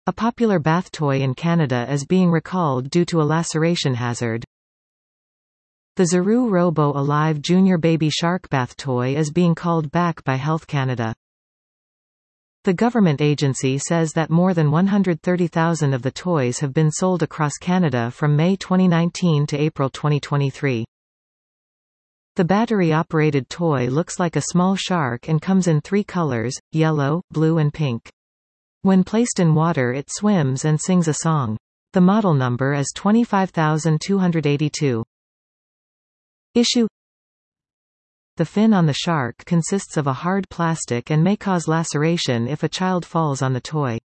A popular bath toy in Canada is being recalled due to a laceration hazard. The Zaru Robo Alive Junior Baby Shark bath toy is being called back by Health Canada. The government agency says that more than 130,000 of the toys have been sold across Canada from May 2019 to April 2023. The battery-operated toy looks like a small shark and comes in 3 colors, yellow, blue and pink. When placed in water it swims and sings a song. The model number is 25282. Issue: the fin on the shark consists of a hard plastic and may cause laceration if a child falls on the toy.